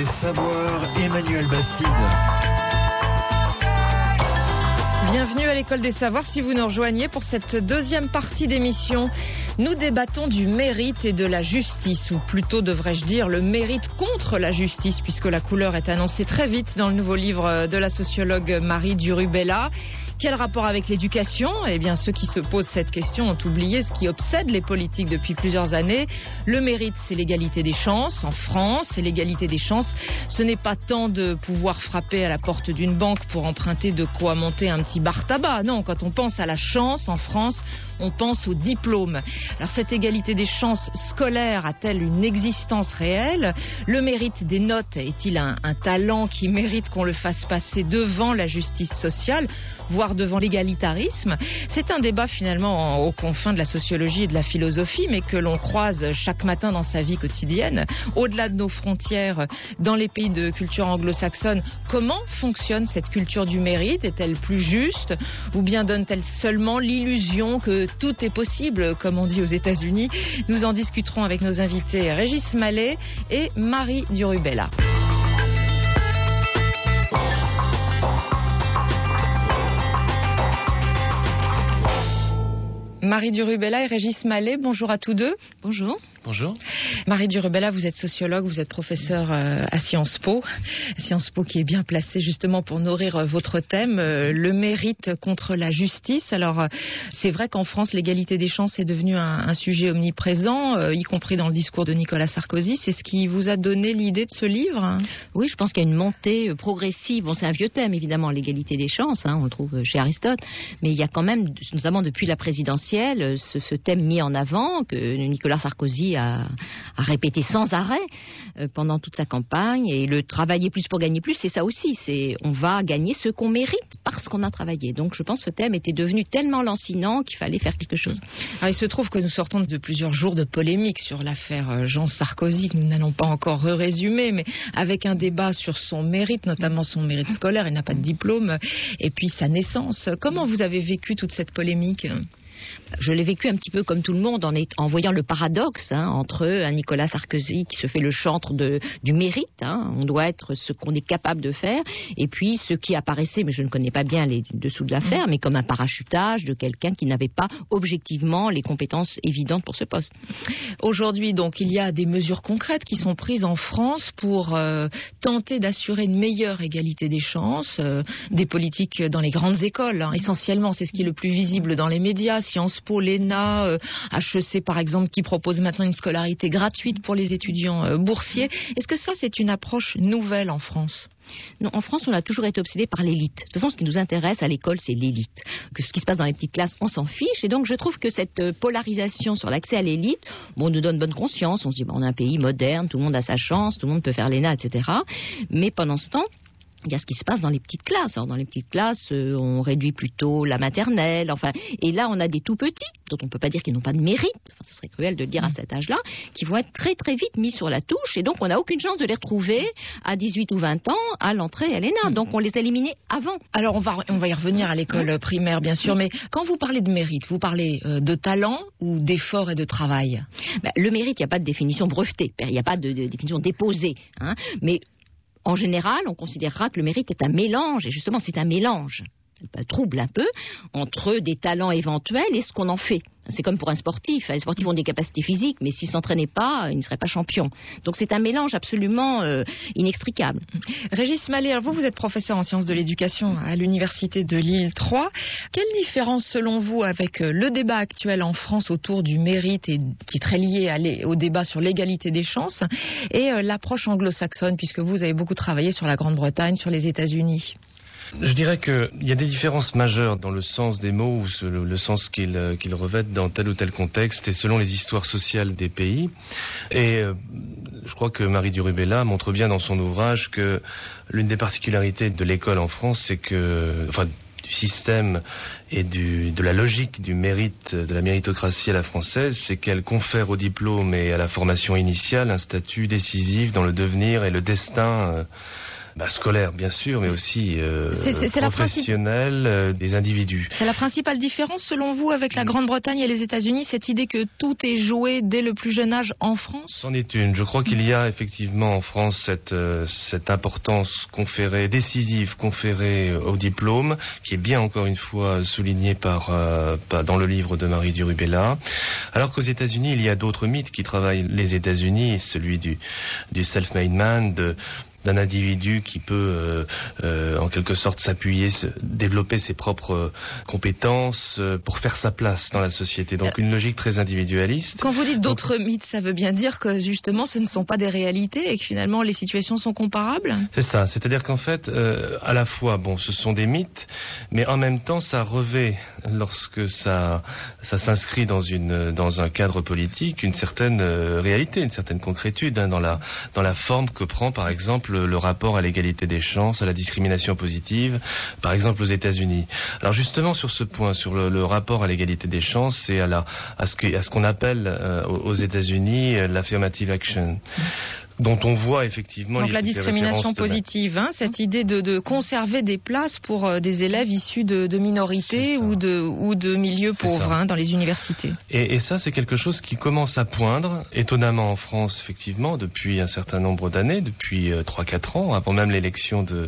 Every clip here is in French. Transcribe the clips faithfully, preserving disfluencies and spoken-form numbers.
des savoirs, Emmanuel Bastide. Bienvenue à l'École des Savoirs si vous nous rejoignez pour cette deuxième partie d'émission. Nous débattons du mérite et de la justice, ou plutôt devrais-je dire le mérite contre la justice, puisque la couleur est annoncée très vite dans le nouveau livre de la sociologue Marie Durubella. Quel rapport avec l'éducation ? Eh bien, ceux qui se posent cette question ont oublié ce qui obsède les politiques depuis plusieurs années. Le mérite, c'est l'égalité des chances. En France, et l'égalité des chances, ce n'est pas tant de pouvoir frapper à la porte d'une banque pour emprunter de quoi monter un petit bar tabac. Non, quand on pense à la chance en France, on pense au diplôme. Alors, cette égalité des chances scolaires a-t-elle une existence réelle ? Le mérite des notes est-il un, un talent qui mérite qu'on le fasse passer devant la justice sociale, voire devant l'égalitarisme? C'est un débat finalement aux confins de la sociologie et de la philosophie, mais que l'on croise chaque matin dans sa vie quotidienne, au-delà de nos frontières, dans les pays de culture anglo-saxonne. Comment fonctionne cette culture du mérite ? Est-elle plus juste, ou bien donne-t-elle seulement l'illusion que tout est possible, comme on dit aux États-Unis? Nous en discuterons avec nos invités Régis Mallet et Marie Durubella. Marie Durubella et Régis Mallet, bonjour à tous deux. Bonjour. Bonjour. Marie Durubella, vous êtes sociologue, vous êtes professeure à Sciences Po. Sciences Po qui est bien placée justement pour nourrir votre thème, le mérite contre la justice. Alors, c'est vrai qu'en France, l'égalité des chances est devenue un, un sujet omniprésent, y compris dans le discours de Nicolas Sarkozy. C'est ce qui vous a donné l'idée de ce livre ? Oui, je pense qu'il y a une montée progressive. Bon, c'est un vieux thème, évidemment, l'égalité des chances, hein, on le trouve chez Aristote. Mais il y a quand même, notamment depuis la présidentielle, ce, ce thème mis en avant que Nicolas Sarkozy A, a répété sans arrêt euh, pendant toute sa campagne. Et le travailler plus pour gagner plus, c'est ça aussi, c'est on va gagner ce qu'on mérite parce qu'on a travaillé. Donc je pense que ce thème était devenu tellement lancinant qu'il fallait faire quelque chose. Alors, il se trouve que nous sortons de plusieurs jours de polémique sur l'affaire Jean Sarkozy, que nous n'allons pas encore résumer, mais avec un débat sur son mérite, notamment son mérite scolaire. Il n'a pas de diplôme, et puis sa naissance. Comment vous avez vécu toute cette polémique ? Je l'ai vécu un petit peu comme tout le monde en, est, en voyant le paradoxe hein, entre un Nicolas Sarkozy qui se fait le chantre de, du mérite, hein, on doit être ce qu'on est capable de faire, et puis ce qui apparaissait, mais je ne connais pas bien les dessous de l'affaire, mais comme un parachutage de quelqu'un qui n'avait pas objectivement les compétences évidentes pour ce poste. Aujourd'hui, donc, il y a des mesures concrètes qui sont prises en France pour euh, tenter d'assurer une meilleure égalité des chances, euh, des politiques dans les grandes écoles, hein, essentiellement, c'est ce qui est le plus visible dans les médias. Sciences Po, l'E N A, euh, H E C par exemple, qui propose maintenant une scolarité gratuite pour les étudiants euh, boursiers. Est-ce que ça, c'est une approche nouvelle en France ? Non, en France, on a toujours été obsédé par l'élite. De toute façon, ce qui nous intéresse à l'école, c'est l'élite. Que ce qui se passe dans les petites classes, on s'en fiche. Et donc, je trouve que cette polarisation sur l'accès à l'élite, bon, nous donne bonne conscience. On se dit, bah, on est un pays moderne, tout le monde a sa chance, tout le monde peut faire l'E N A, et cetera. Mais pendant ce temps, il y a ce qui se passe dans les petites classes. Alors, dans les petites classes, euh, on réduit plutôt la maternelle. Enfin, et là, on a des tout petits, dont on ne peut pas dire qu'ils n'ont pas de mérite. Enfin, ce serait cruel de le dire à cet âge-là, qui vont être très très vite mis sur la touche. Et donc, on n'a aucune chance de les retrouver à dix-huit ou vingt ans à l'entrée à l'E N A. Donc, on les a éliminés avant. Alors, on va on va y revenir à l'école primaire, bien sûr. Mais quand vous parlez de mérite, vous parlez euh, de talent ou d'effort et de travail ? Ben, le mérite, il n'y a pas de définition brevetée. Il n'y a pas de, de définition déposée. Hein, mais en général, on considérera que le mérite est un mélange, et justement c'est un mélange, ça trouble un peu, entre des talents éventuels et ce qu'on en fait. C'est comme pour un sportif, les sportifs ont des capacités physiques, mais s'ils ne s'entraînaient pas, ils ne seraient pas champions. Donc c'est un mélange absolument euh, inextricable. Régis Mallet, alors vous, vous êtes professeur en sciences de l'éducation à l'université de Lille trois. Quelle différence selon vous avec le débat actuel en France autour du mérite, et qui est très lié à au débat sur l'égalité des chances, et euh, l'approche anglo-saxonne, puisque vous avez beaucoup travaillé sur la Grande-Bretagne, sur les États-Unis ? Je dirais qu'il y a des différences majeures dans le sens des mots ou le, le sens qu'ils qu'ils revêtent dans tel ou tel contexte et selon les histoires sociales des pays. Et euh, je crois que Marie Durubella montre bien dans son ouvrage que l'une des particularités de l'école en France, c'est que, enfin, du système et du, de la logique du mérite, de la méritocratie à la française, c'est qu'elle confère au diplôme et à la formation initiale un statut décisif dans le devenir et le destin euh, bah, scolaire, bien sûr, mais aussi euh, c'est, c'est, c'est professionnelle, principe... euh, des individus. C'est la principale différence, selon vous, avec la Grande-Bretagne et les États-Unis, cette idée que tout est joué dès le plus jeune âge en France ? C'en est une. Je crois qu'il y a effectivement en France cette, euh, cette importance conférée, décisive conférée au diplôme, qui est bien encore une fois soulignée par, euh, par, dans le livre de Marie Durubella. Alors qu'aux États-Unis, il y a d'autres mythes qui travaillent les États-Unis, celui du, du self-made man, de d'un individu qui peut euh, euh, en quelque sorte s'appuyer, se, développer ses propres euh, compétences euh, pour faire sa place dans la société. Donc une logique très individualiste. Quand vous dites d'autres Donc, mythes, ça veut bien dire que justement ce ne sont pas des réalités et que finalement les situations sont comparables ? C'est ça, c'est-à-dire qu'en fait, euh, à la fois, bon, ce sont des mythes, mais en même temps ça revêt, lorsque ça, ça s'inscrit dans, une, dans un cadre politique, une certaine euh, réalité, une certaine concrétude hein, dans, la, dans la forme que prend par exemple Le, le rapport à l'égalité des chances, à la discrimination positive, par exemple aux États-Unis. Alors justement sur ce point, sur le, le rapport à l'égalité des chances et à, la, à, ce, que, à ce qu'on appelle euh, aux États-Unis euh, l'affirmative action, dont on voit effectivement... Donc la discrimination positive, hein, cette idée de, de conserver des places pour euh, des élèves issus de, de minorités ou de, ou de milieux pauvres hein, dans les universités. Et, et ça, c'est quelque chose qui commence à poindre, étonnamment en France, effectivement, depuis un certain nombre d'années, depuis euh, trois à quatre ans, avant même l'élection de,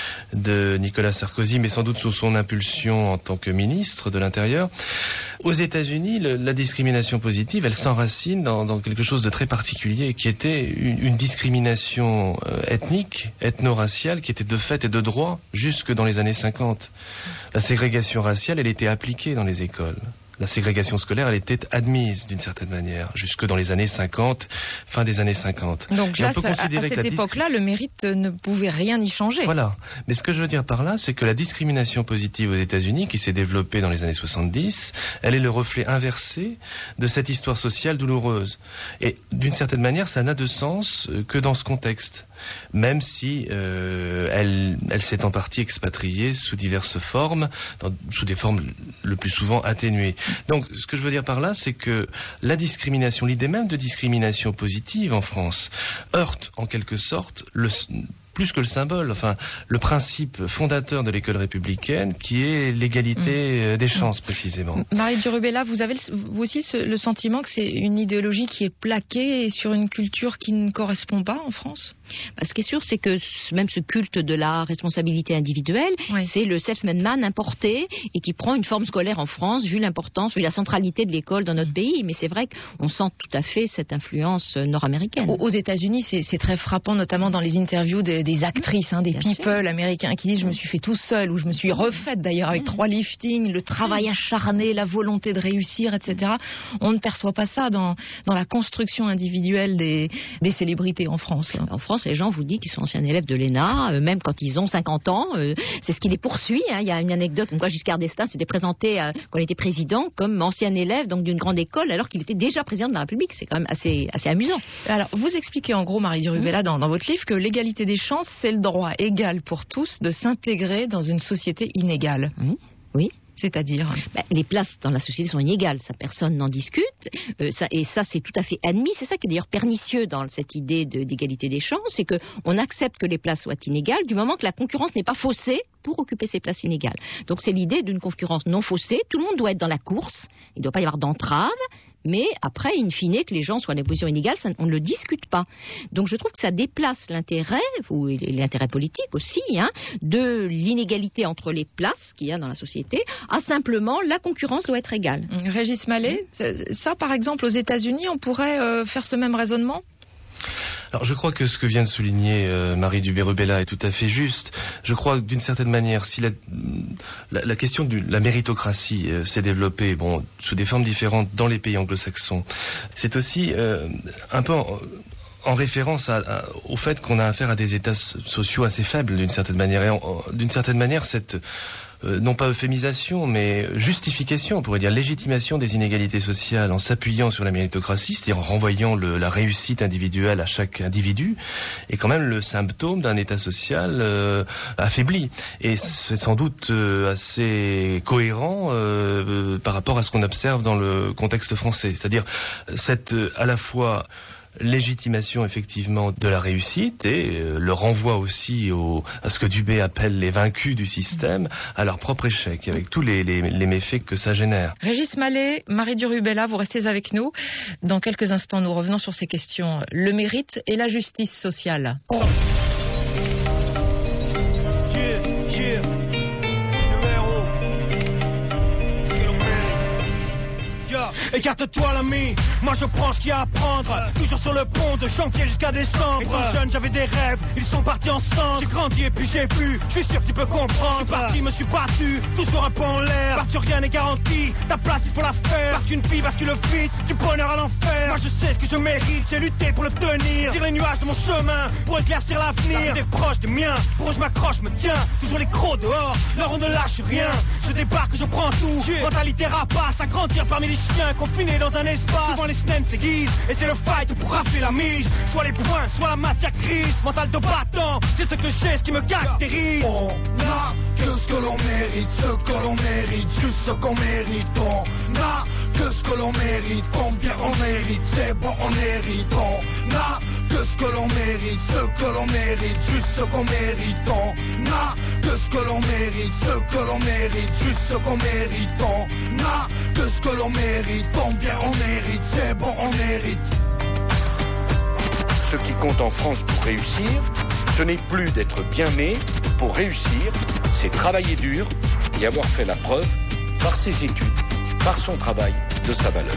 de Nicolas Sarkozy, mais sans doute sous son impulsion en tant que ministre de l'Intérieur. Aux États-Unis, le, la discrimination positive, elle s'enracine dans, dans quelque chose de très particulier, qui était une, une discrimination euh, ethnique, ethno-raciale, qui était de fait et de droit jusque dans les années cinquante. La ségrégation raciale, elle était appliquée dans les écoles. La ségrégation scolaire, elle était admise d'une certaine manière, jusque dans les années cinquante, fin des années cinquante. Donc là, à, à cette époque-là, le mérite ne pouvait rien y changer. Voilà. Mais ce que je veux dire par là, c'est que la discrimination positive aux États-Unis, qui s'est développée dans les années soixante-dix, elle est le reflet inversé de cette histoire sociale douloureuse. Et d'une certaine manière, ça n'a de sens que dans ce contexte, même si euh, elle, elle s'est en partie expatriée sous diverses formes, dans, sous des formes le plus souvent atténuées. Donc, ce que je veux dire par là, c'est que la discrimination, l'idée même de discrimination positive en France, heurte en quelque sorte le... plus que le symbole, enfin, le principe fondateur de l'école républicaine, qui est l'égalité mmh. des chances, précisément. Marie Durubella, vous avez vous aussi le sentiment que c'est une idéologie qui est plaquée sur une culture qui ne correspond pas en France ? Bah, ce qui est sûr, c'est que même ce culte de la responsabilité individuelle, oui. c'est le self-made man importé et qui prend une forme scolaire en France, vu l'importance, vu la centralité de l'école dans notre pays. Mais c'est vrai qu'on sent tout à fait cette influence nord-américaine. Aux États-Unis, c'est, c'est très frappant, notamment dans les interviews des, des actrices, hein, des Bien people sûr. américains qui disent « je me suis fait tout seul » ou « je me suis refaite d'ailleurs avec trois liftings, le travail acharné, la volonté de réussir, et cetera » On ne perçoit pas ça dans, dans la construction individuelle des, des célébrités en France. Hein. En France, les gens vous disent qu'ils sont anciens élèves de l'E N A, euh, même quand ils ont cinquante ans. Euh, c'est ce qui les poursuit. Hein. Il y a une anecdote comme quoi Giscard d'Estaing s'était présenté euh, quand il était président comme ancien élève donc d'une grande école alors qu'il était déjà président de la République. C'est quand même assez, assez amusant. Alors, vous expliquez en gros, Marie Durubella, mmh. dans, dans votre livre, que l'égalité des chances, c'est le droit égal pour tous de s'intégrer dans une société inégale. Mmh. Oui. C'est-à-dire ben, les places dans la société sont inégales, ça personne n'en discute, euh, ça, et ça c'est tout à fait admis. C'est ça qui est d'ailleurs pernicieux dans cette idée de, d'égalité des chances, c'est qu'on accepte que les places soient inégales du moment que la concurrence n'est pas faussée pour occuper ces places inégales. Donc c'est l'idée d'une concurrence non faussée, tout le monde doit être dans la course, il ne doit pas y avoir d'entrave, mais après, in fine, que les gens soient dans des positions inégales, ça, on ne le discute pas. Donc je trouve que ça déplace l'intérêt, ou l'intérêt politique aussi, hein, de l'inégalité entre les places qu'il y a dans la société, à simplement la concurrence doit être égale. Régis Mallet, ça par exemple aux États-Unis, on pourrait euh, faire ce même raisonnement ? Alors je crois que ce que vient de souligner euh, Marie Durubella est tout à fait juste. Je crois que d'une certaine manière, si la, la, la question de la méritocratie euh, s'est développée bon, sous des formes différentes dans les pays anglo-saxons, c'est aussi euh, un peu en, en référence à, à, au fait qu'on a affaire à des états sociaux assez faibles d'une certaine manière. Et en, en, d'une certaine manière, cette... Euh, non pas euphémisation, mais justification, on pourrait dire légitimation des inégalités sociales en s'appuyant sur la méritocratie, c'est-à-dire en renvoyant le, la réussite individuelle à chaque individu, est quand même le symptôme d'un état social euh, affaibli. Et c'est sans doute euh, assez cohérent euh, euh, par rapport à ce qu'on observe dans le contexte français, c'est-à-dire cette euh, à la fois légitimation effectivement de la réussite et euh, le renvoi aussi au, à ce que Dubé appelle les vaincus du système, à leur propre échec, avec tous les, les, les méfaits que ça génère. Régis Mallet, Marie Durubella, vous restez avec nous. Dans quelques instants, nous revenons sur ces questions. Le mérite et la justice sociale. Oh. Écarte-toi l'ami, moi je prends ce qu'il y a à prendre. Toujours sur le pont de chantier jusqu'à décembre. Étant jeune j'avais des rêves, ils sont partis ensemble. J'ai grandi et puis j'ai vu, je suis sûr que tu peux comprendre. Je suis parti, me suis battu, toujours un peu en l'air. Parce que rien n'est garanti, ta place il faut la faire. Parce qu'une fille bascule vite, du bonheur à l'enfer. Moi je sais ce que je mérite, j'ai lutté pour l'obtenir. Tire les nuages de mon chemin, pour éclaircir l'avenir. Des proches, des miens, pour eux je m'accroche, me tiens. Toujours les crocs dehors, leur on ne lâche rien. Je débarque, je prends tout, mentalité rapace, à grandir parmi les chiens. Confiné dans un espace, souvent les semaines s'aiguisent. Et c'est le fight pour rafler la mise. Soit les points, soit la matière grise. Mental de battant, c'est ce que j'ai, ce qui me caractérise. On n'a que ce que l'on mérite, ce que l'on mérite, juste ce qu'on mérite. On n'a que ce que l'on mérite, combien on mérite, c'est bon on hérite. On n'a que ce que l'on mérite, ce que l'on mérite, juste ce qu'on mérite. On n'a que ce que l'on mérite, ce que l'on mérite, juste ce qu'on mérite. On n'a que ce que l'on mérite, combien on mérite, c'est bon on mérite. Ce qui compte en France pour réussir, ce n'est plus d'être bien né. Pour réussir, c'est travailler dur et avoir fait la preuve, par ses études, par son travail, de sa valeur.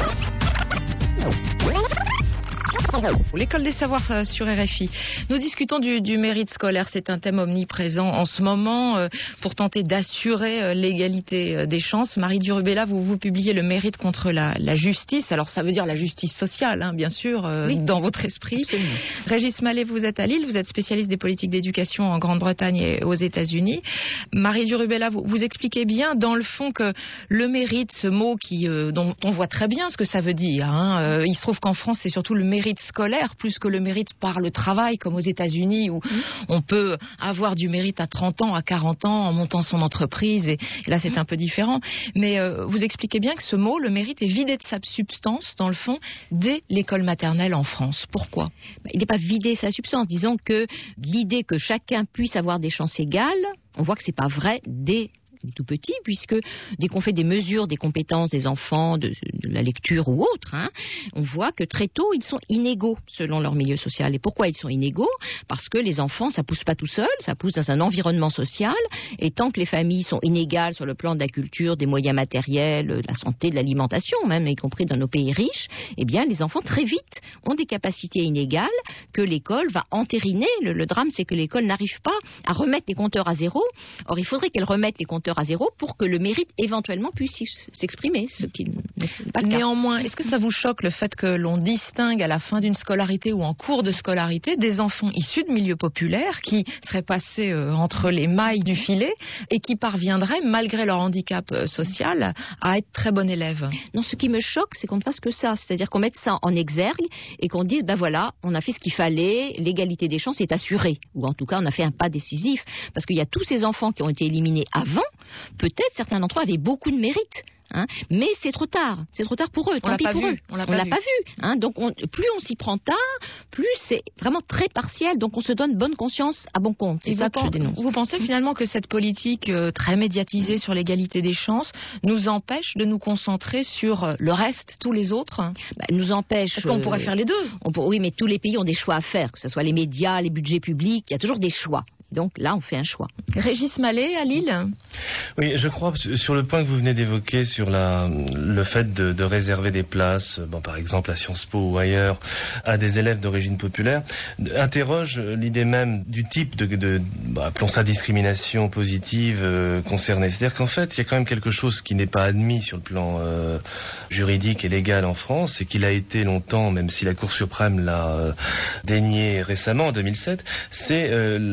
L'école des savoirs sur R F I. Nous discutons du, du mérite scolaire. C'est un thème omniprésent en ce moment euh, pour tenter d'assurer euh, l'égalité euh, des chances. Marie Durubella, vous, vous publiez Le mérite contre la, la justice. Alors ça veut dire la justice sociale, hein, bien sûr, euh, oui, dans votre esprit. Absolument. Régis Mallet, vous êtes à Lille, vous êtes spécialiste des politiques d'éducation en Grande-Bretagne et aux États-Unis. Marie Durubella, vous, vous expliquez bien dans le fond que le mérite, ce mot qui, euh, dont on voit très bien ce que ça veut dire, hein, euh, il se trouve qu'en France c'est surtout le mérite scolaire plus que le mérite par le travail, comme aux États-Unis où mmh. on peut avoir du mérite à trente ans, à quarante ans en montant son entreprise, et, et là c'est mmh. un peu différent. Mais euh, vous expliquez bien que ce mot, le mérite, est vidé de sa substance dans le fond dès l'école maternelle en France. Pourquoi ? Il n'est pas vidé de sa substance. Disons que l'idée que chacun puisse avoir des chances égales, on voit que c'est pas vrai dès tout petit, puisque dès qu'on fait des mesures des compétences des enfants, de, de la lecture ou autre, hein, on voit que très tôt, ils sont inégaux selon leur milieu social. Et pourquoi ils sont inégaux ? Parce que les enfants, ça pousse pas tout seul, ça pousse dans un environnement social, et tant que les familles sont inégales sur le plan de la culture, des moyens matériels, de la santé, de l'alimentation, même y compris dans nos pays riches, eh bien les enfants très vite ont des capacités inégales que l'école va entériner. Le, le drame, c'est que l'école n'arrive pas à remettre les compteurs à zéro. Or, il faudrait qu'elle remette les compteurs à zéro pour que le mérite éventuellement puisse s'exprimer, ce qui n'est pas le cas. Néanmoins, est-ce que ça vous choque le fait que l'on distingue à la fin d'une scolarité ou en cours de scolarité des enfants issus de milieux populaires qui seraient passés euh, entre les mailles du filet et qui parviendraient, malgré leur handicap euh, social, à être très bons élèves ? Non, ce qui me choque, c'est qu'on ne fasse que ça, c'est-à-dire qu'on mette ça en exergue et qu'on dise, ben voilà, on a fait ce qu'il fallait, l'égalité des chances est assurée, ou en tout cas on a fait un pas décisif, parce qu'il y a tous ces enfants qui ont été éliminés avant. Peut-être certains d'entre eux avaient beaucoup de mérite, hein, mais c'est trop tard. C'est trop tard pour eux. On tant pis pour vu. eux. On l'a on pas l'a vu. pas vu. Hein, donc on, plus on s'y prend tard, plus c'est vraiment très partiel. Donc on se donne bonne conscience à bon compte. C'est Et ça que je dénonce. Vous pensez finalement que cette politique euh, très médiatisée sur l'égalité des chances nous empêche de nous concentrer sur euh, le reste, tous les autres ? Bah, nous empêche. Parce qu'on euh, pourrait faire les deux. On pour, oui, mais tous les pays ont des choix à faire, que ce soit les médias, les budgets publics. Il y a toujours des choix. Donc là, on fait un choix. Régis Mallet, à Lille ? Oui, je crois, sur le point que vous venez d'évoquer, sur la, le fait de, de réserver des places, bon, par exemple à Sciences Po ou ailleurs, à des élèves d'origine populaire, interroge l'idée même du type de, de bah, appelons ça discrimination positive euh, concernée. C'est-à-dire qu'en fait, il y a quand même quelque chose qui n'est pas admis sur le plan euh, juridique et légal en France, et qu'il a été longtemps, même si la Cour suprême l'a euh, dénié récemment, en deux mille sept, c'est euh, la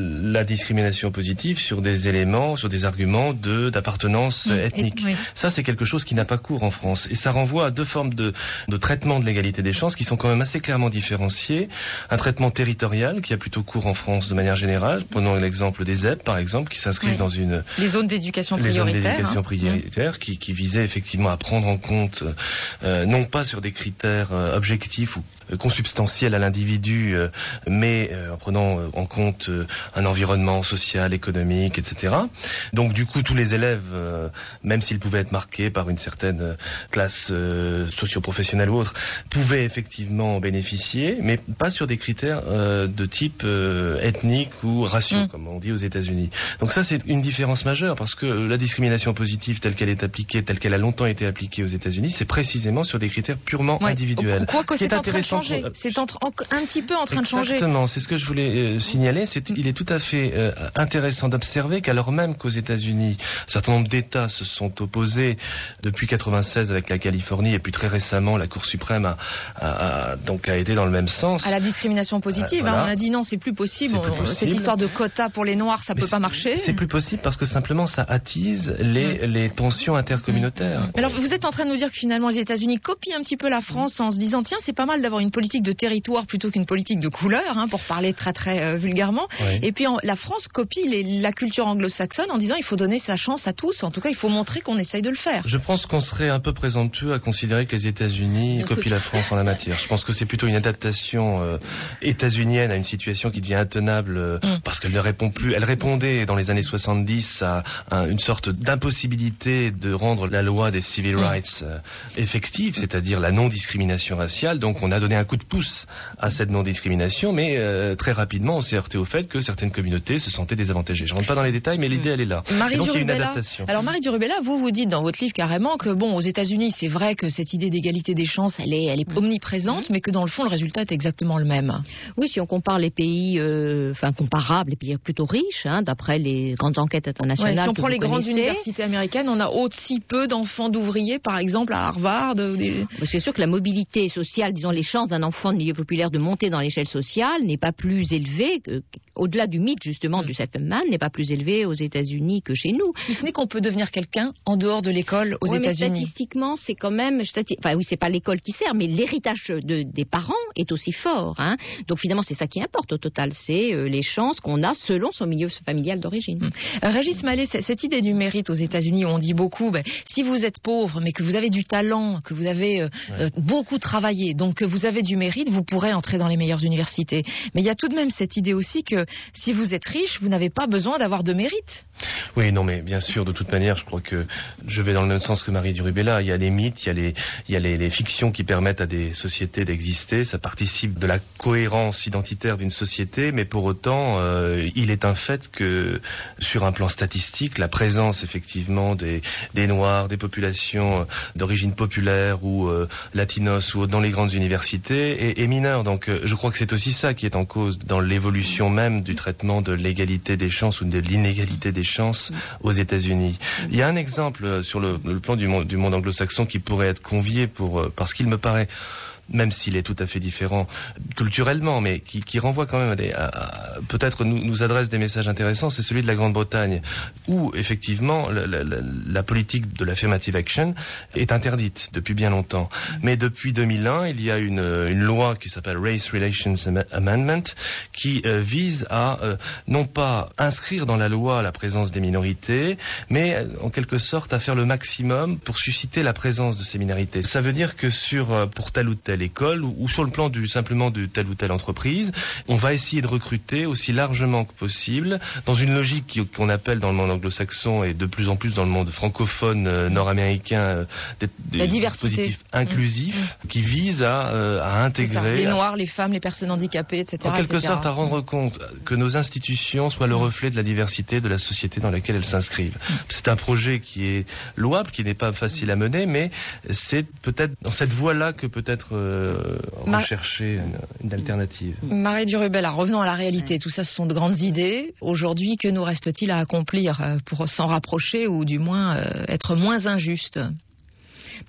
discrimination positive sur des éléments, sur des arguments de, d'appartenance mmh, ethnique. Et, oui. Ça, c'est quelque chose qui n'a pas cours en France. Et ça renvoie à deux formes de, de traitement de l'égalité des chances qui sont quand même assez clairement différenciées. Un traitement territorial qui a plutôt cours en France de manière générale. Prenons l'exemple des Z E P, par exemple, qui s'inscrivent oui. dans une... Les zones d'éducation prioritaire. Les zones d'éducation hein. prioritaire qui, qui visaient effectivement à prendre en compte, euh, non pas sur des critères euh, objectifs ou euh, consubstantiels à l'individu, euh, mais euh, en prenant euh, en compte euh, un environnement social, économique, et cetera. Donc du coup, tous les élèves, euh, même s'ils pouvaient être marqués par une certaine classe euh, socio-professionnelle ou autre, pouvaient effectivement en bénéficier, mais pas sur des critères euh, de type euh, ethnique ou raciaux, mmh. comme on dit aux États-Unis. Donc ça, c'est une différence majeure, parce que la discrimination positive telle qu'elle est appliquée, telle qu'elle a longtemps été appliquée aux États-Unis, c'est précisément sur des critères purement ouais. individuels. Quoi que c'est en train de changer. Pour... C'est entre, en, un petit peu en train Exactement. de changer. Exactement. C'est ce que je voulais euh, signaler. C'est, il est tout à fait euh, intéressant d'observer qu'alors même qu'aux États-Unis, un certain nombre d'États se sont opposés depuis quatre-vingt-seize avec la Californie, et puis très récemment la Cour suprême a, a, a donc a été dans le même sens. À la discrimination positive, euh, voilà. hein, on a dit non, c'est plus possible. C'est plus possible. Cette histoire de quotas pour les Noirs, ça Mais peut pas marcher. C'est plus possible parce que simplement ça attise les, mmh. les tensions intercommunautaires. Mmh. Alors vous êtes en train de nous dire que finalement les États-Unis copient un petit peu la France en se disant tiens, c'est pas mal d'avoir une politique de territoire plutôt qu'une politique de couleur, hein, pour parler très très euh, vulgairement. Oui. Et puis en, la France copie les, la culture anglo-saxonne en disant il faut donner sa chance à tous. En tout cas, il faut montrer qu'on essaye de le faire. Je pense qu'on serait un peu présomptueux à considérer que les États-Unis copient la France en la matière. Je pense que c'est plutôt une adaptation euh, états-unienne à une situation qui devient intenable euh, mm. parce qu'elle ne répond plus. Elle répondait dans les années soixante-dix à, à une sorte d'impossibilité de rendre la loi des civil rights euh, effective, c'est-à-dire la non-discrimination raciale. Donc on a donné un coup de pouce à cette non-discrimination, mais euh, très rapidement on s'est heurté au fait que certaines communautés se sentaient désavantagées. Je ne rentre pas dans les détails, mais l'idée elle est là. Marie donc, il y a une Durubella, adaptation. Alors Marie Durubella, vous vous dites dans votre livre carrément que bon, aux États-Unis, c'est vrai que cette idée d'égalité des chances, elle est, elle est omniprésente, mais que dans le fond, le résultat est exactement le même. Oui, si on compare les pays, euh, enfin comparables, les pays plutôt riches, hein, d'après les grandes enquêtes internationales. Ouais, si on que prend vous les connaissez, grandes universités américaines, on a aussi peu d'enfants d'ouvriers, par exemple à Harvard. Des... C'est sûr que la mobilité sociale, disons les chances d'un enfant de milieu populaire de monter dans l'échelle sociale n'est pas plus élevée, que, au-delà du mythe justement mmh. du settlement man, n'est pas plus élevée aux États-Unis que chez nous. Si ce n'est qu'on peut devenir quelqu'un en dehors de l'école aux ouais, États-Unis. Mais statistiquement, c'est quand même, stati... enfin oui, c'est pas l'école qui sert, mais l'héritage de, des parents est aussi fort. Hein. Donc finalement, c'est ça qui importe au total, c'est euh, les chances qu'on a selon son milieu familial d'origine. Mmh. Euh, Régis Mallet, cette idée du mérite aux États-Unis, où on dit beaucoup, ben, si vous êtes pauvre, mais que vous avez du talent, que vous avez euh, ouais. euh, beaucoup travaillé, donc que vous avez du mérite, vous pourrez entrer dans les meilleures universités. Mais il y a tout de même cette idée aussi que si vous êtes riche, vous n'avez pas besoin d'avoir de mérite. Oui, non, mais bien sûr, de toute manière, je crois que je vais dans le même sens que Marie Durubella. Il y a les mythes, il y a les, il y a les, les fictions qui permettent à des sociétés d'exister. Ça participe de la cohérence identitaire d'une société, mais pour autant, euh, il est un fait que, sur un plan statistique, la présence effectivement des, des Noirs, des populations d'origine populaire ou euh, latinos ou dans les grandes universités est, est mineure. Donc, euh, je crois que c'est aussi ça qui est en cause dans l'évolution même du traitement de l'égalité des chances ou de l'inégalité des chances aux États-Unis. Il y a un exemple sur le, le plan du monde, du monde anglo-saxon qui pourrait être convié pour, parce qu'il me paraît, même s'il est tout à fait différent culturellement, mais qui, qui renvoie quand même à, des, à, à peut-être nous, nous adresse des messages intéressants, c'est celui de la Grande-Bretagne, où effectivement la, la, la politique de l'affirmative action est interdite depuis bien longtemps. Mais depuis deux mille un, il y a une, une loi qui s'appelle Race Relations Amendment, qui euh, vise à euh, non pas inscrire dans la loi la présence des minorités, mais euh, en quelque sorte à faire le maximum pour susciter la présence de ces minorités. Ça veut dire que sur, euh, pour tel ou tel école ou, ou sur le plan du, simplement de telle ou telle entreprise, on va essayer de recruter aussi largement que possible dans une logique qui, qu'on appelle dans le monde anglo-saxon et de plus en plus dans le monde francophone euh, nord-américain euh, des, des dispositifs inclusifs mmh. qui visent à, euh, à intégrer les Noirs, les femmes, les personnes handicapées, et cetera. En quelque et cetera. sorte à rendre compte que nos institutions soient le reflet de la diversité de la société dans laquelle elles s'inscrivent. Mmh. C'est un projet qui est louable, qui n'est pas facile à mener, mais c'est peut-être dans cette voie-là que peut-être euh, rechercher une, une alternative. Marie Durubella, revenons à la réalité. Tout ça, ce sont de grandes idées. Aujourd'hui, que nous reste-t-il à accomplir pour s'en rapprocher ou du moins euh, être moins injuste ?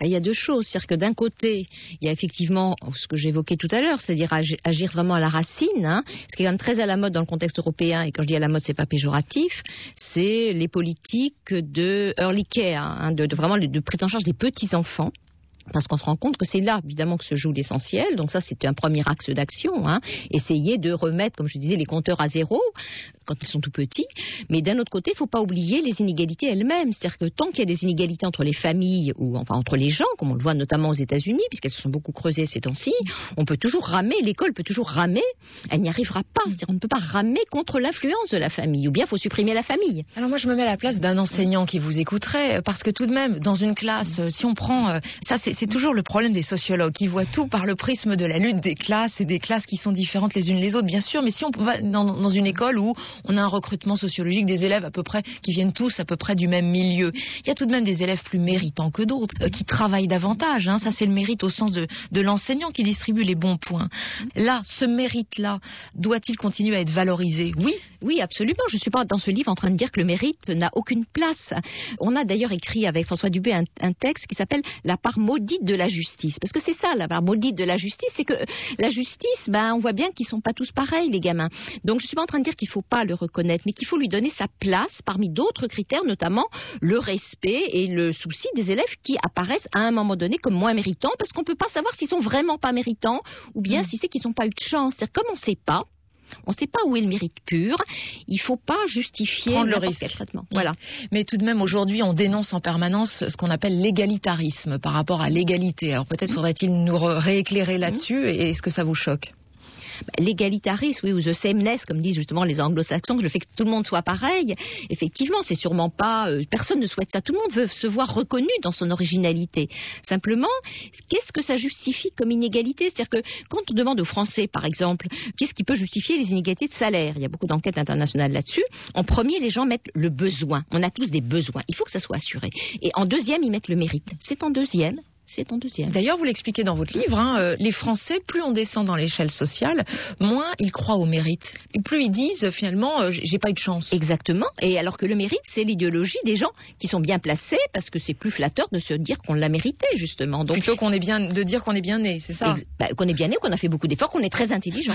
Il y a deux choses, c'est-à-dire que d'un côté, il y a effectivement ce que j'évoquais tout à l'heure, c'est-à-dire agir vraiment à la racine, hein, ce qui est quand même très à la mode dans le contexte européen, et quand je dis à la mode, c'est pas péjoratif, c'est les politiques de early care, hein, de, de vraiment de prise en charge des petits-enfants. Parce qu'on se rend compte que c'est là, évidemment, que se joue l'essentiel. Donc ça, c'est un premier axe d'action. Hein. Essayer de remettre, comme je disais, les compteurs à zéro quand ils sont tout petits. Mais d'un autre côté, il ne faut pas oublier les inégalités elles-mêmes. C'est-à-dire que tant qu'il y a des inégalités entre les familles, ou enfin entre les gens, comme on le voit notamment aux États-Unis, puisqu'elles se sont beaucoup creusées ces temps-ci, on peut toujours ramer, l'école peut toujours ramer, elle n'y arrivera pas. C'est-à-dire on ne peut pas ramer contre l'influence de la famille. Ou bien il faut supprimer la famille. Alors moi, je me mets à la place d'un enseignant qui vous écouterait, parce que tout de même, dans une classe, si on prend... ça, c'est C'est toujours le problème des sociologues qui voient tout par le prisme de la lutte des classes et des classes qui sont différentes les unes les autres, bien sûr, mais si on va dans, dans une école où on a un recrutement sociologique des élèves à peu près qui viennent tous à peu près du même milieu, il y a tout de même des élèves plus méritants que d'autres, euh, qui travaillent davantage, hein, ça c'est le mérite au sens de, de l'enseignant qui distribue les bons points. Là, ce mérite-là, doit-il continuer à être valorisé? Oui. Oui, absolument. Je ne suis pas dans ce livre en train de dire que le mérite n'a aucune place. On a d'ailleurs écrit avec François Dubé un, un texte qui s'appelle « La part maudite de la justice ». Parce que c'est ça, la part maudite de la justice, c'est que la justice, ben, on voit bien qu'ils ne sont pas tous pareils, les gamins. Donc je ne suis pas en train de dire qu'il ne faut pas le reconnaître, mais qu'il faut lui donner sa place parmi d'autres critères, notamment le respect et le souci des élèves qui apparaissent à un moment donné comme moins méritants, parce qu'on ne peut pas savoir s'ils sont vraiment pas méritants, ou bien mmh. si c'est qu'ils n'ont pas eu de chance. C'est-à-dire, comme on ne sait pas, on ne sait pas où est le mérite pur. Il ne faut pas justifier prendre le risque. Traitement. Voilà. Mais tout de même, aujourd'hui, on dénonce en permanence ce qu'on appelle l'égalitarisme par rapport à l'égalité. Alors peut-être faudrait-il nous rééclairer là-dessus. Mmh. Et est-ce que ça vous choque? L'égalitarisme, oui, ou the sameness, comme disent justement les anglo-saxons, le fait que tout le monde soit pareil, effectivement, c'est sûrement pas... Euh, personne ne souhaite ça. Tout le monde veut se voir reconnu dans son originalité. Simplement, qu'est-ce que ça justifie comme inégalité? C'est-à-dire que quand on demande aux Français, par exemple, qu'est-ce qui peut justifier les inégalités de salaire? Il y a beaucoup d'enquêtes internationales là-dessus. En premier, les gens mettent le besoin. On a tous des besoins. Il faut que ça soit assuré. Et en deuxième, ils mettent le mérite. C'est en deuxième. C'est en deuxième. D'ailleurs, vous l'expliquez dans votre livre, hein, euh, les Français, plus on descend dans l'échelle sociale, moins ils croient au mérite. Et plus ils disent, finalement, euh, j'ai pas eu de chance. Exactement. Et alors que le mérite, c'est l'idéologie des gens qui sont bien placés, parce que c'est plus flatteur de se dire qu'on l'a mérité, justement. Donc, plutôt qu'on est bien, de dire qu'on est bien né, c'est ça? Ex- bah, qu'on est bien né, qu'on a fait beaucoup d'efforts, qu'on est très intelligent.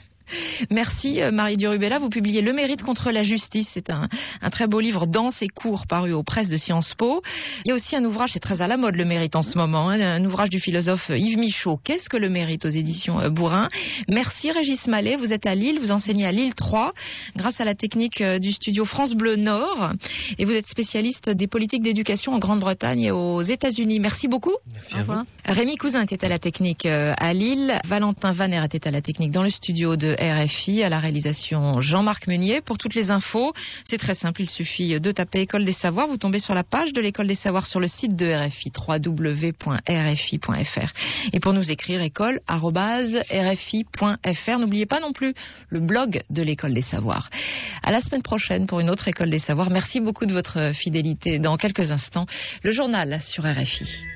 Merci Marie Durubella, vous publiez Le mérite contre la justice, c'est un, un très beau livre dense et court paru aux presses de Sciences Po. Il y a aussi un ouvrage, c'est très à la mode le mérite en ce moment, hein, un ouvrage du philosophe Yves Michaud, Qu'est-ce que le mérite, aux éditions Bourrin. Merci Régis Mallet, vous êtes à Lille, vous enseignez à Lille trois grâce à la technique du studio France Bleu Nord et vous êtes spécialiste des politiques d'éducation en Grande-Bretagne et aux États-Unis. Merci beaucoup. Merci à vous. Rémi Cousin était à la technique à Lille, Valentin Vaner était à la technique dans le studio de R F I, à la réalisation Jean-Marc Meunier. Pour toutes les infos, c'est très simple, il suffit de taper École des Savoirs, vous tombez sur la page de l'École des Savoirs sur le site de R F I, w w w point r f i point f r. Et pour nous écrire, école arobase r f i point f r. N'oubliez pas non plus le blog de l'École des Savoirs. À la semaine prochaine pour une autre École des Savoirs. Merci beaucoup de votre fidélité. Dans quelques instants, le journal sur R F I.